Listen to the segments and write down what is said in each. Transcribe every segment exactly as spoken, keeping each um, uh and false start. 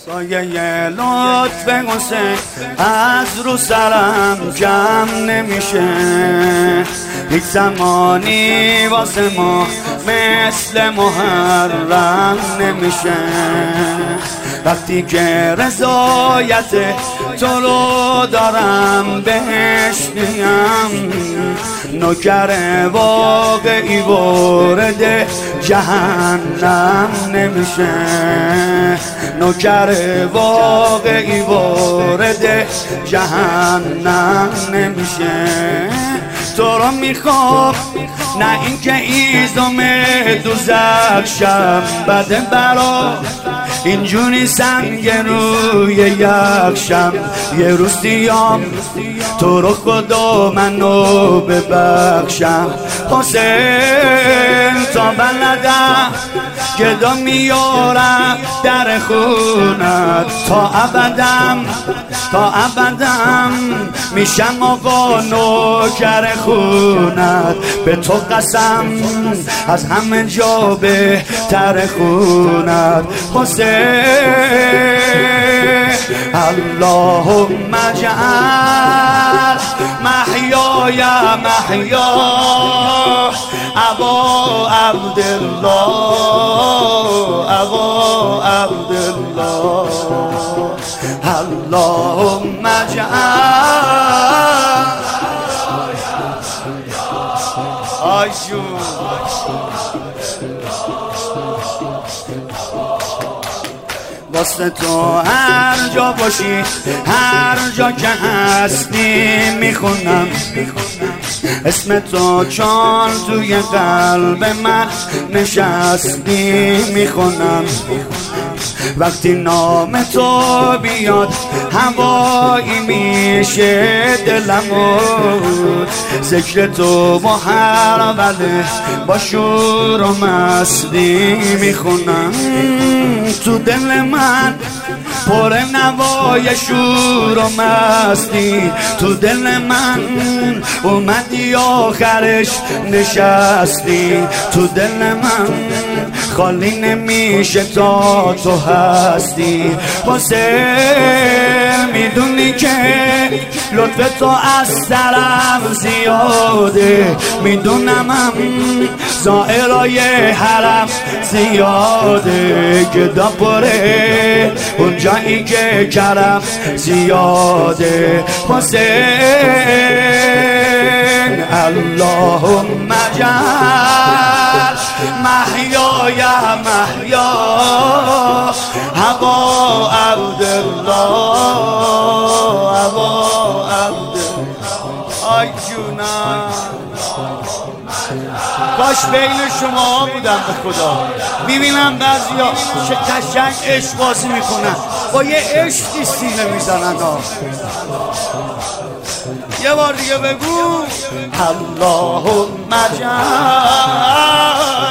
سایه لطف حسین از رو سرم کم نمیشه، یک زمانی واسه ما مثل محرم نمیشه. وقتی که رضایت تو رو دارم بهش میام، نوکر واقعی وارد جهنم نمیشه، نوکر واقعی وارد جهنم نمیشه. تو رو میخوام نه اینکه ایزم دوزخ شم بده برا، اینجوری سنگ روی یخشم. یه روز دیام تو رو خدا منو ببخشم. حسین تا بلدم گدا میارم در خونت، تا ابدم تا ابدم میشم آقا نوکر خونت. به تو قسم از همه جا بهتر خونت. حسین اللهم اجعل محیای محیا ابا عبدالله، ابا عبدالله. اللهم اجعل آیشون واسه تو هر جا باشی، هر جا که هستی میخونم اسم تو، چون توی قلب من نشستی میخونم. وقتی نام تو بیاد هوایی میشه دلمو، ذکر تو محروله با شور و مستی میخونم. تو دل من پر نوای شور و مستی، تو دل من اومدی آخرش نشستی. تو دل من خالی نمیشه تا تو هستی. حسین میدونی که لطف تو از سرم زیاده، میدونم هم زائرای حرم زیاده، گدا پره اون جایی که کرم زیاده. حسین اللهم اجعل محیای محیا ابا عبدالله، ابا عبدالله. آی جونم کاش بین شما بودم به خدا. میبینم بعضیا چه قشنگ عشق بازی میکنن، با یه عشقی سینه میزنن. یه بار دیگه بگو اللهم اجعل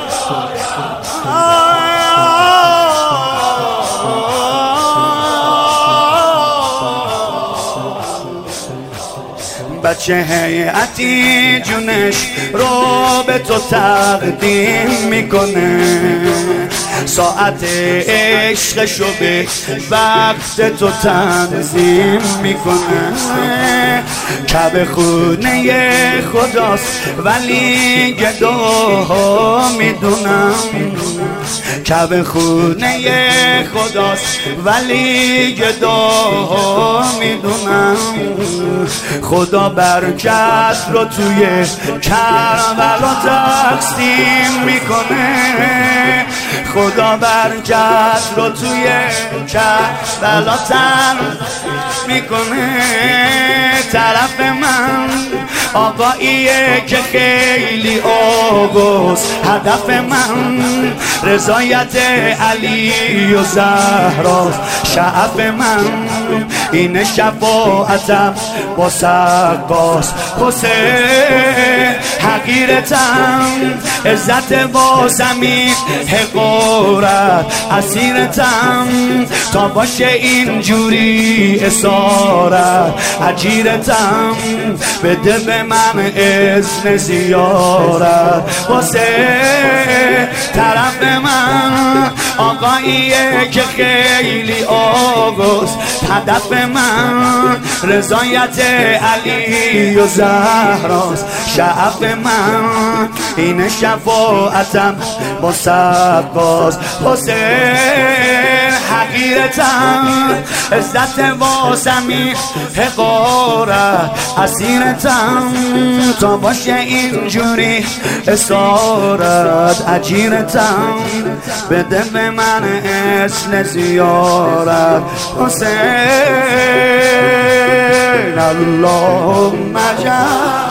بچه هیئتی جونش رو به تو تقدیم میکنه، ساعت عشقشو به وقت تو تنظیم میکنه. کعبه خونه خداست ولی گداها میدونم، کعبه خونه خداست ولی گداها میدونم. خدا برکت رو توی کربلا تقسیم میکنه، خدا برکت رو توی کربلا تقسیم میکنه. طرف من آقاییه که خیلی آقاست، هدف من رضایت علی و زهراست. شعف من این شفاعتم با سقاست. حسین حقیرتم عزت با زمین حقارت، اسیرتم تا باشه اینجوری اسارت. عجیرتم بده به من اذن زیارت. واسه طرف من آقا آقاییه که خیلی آگاست، هدف من رضایت علی و زهراست، شعف من این شفاعتم با سبقاست. حسین حقیرتم، عزت واسمی حقارت، اسیرتم تا باشه اینجوری اسارت، اجیرتم بده به من اسم زیارت. حسین اللهم جل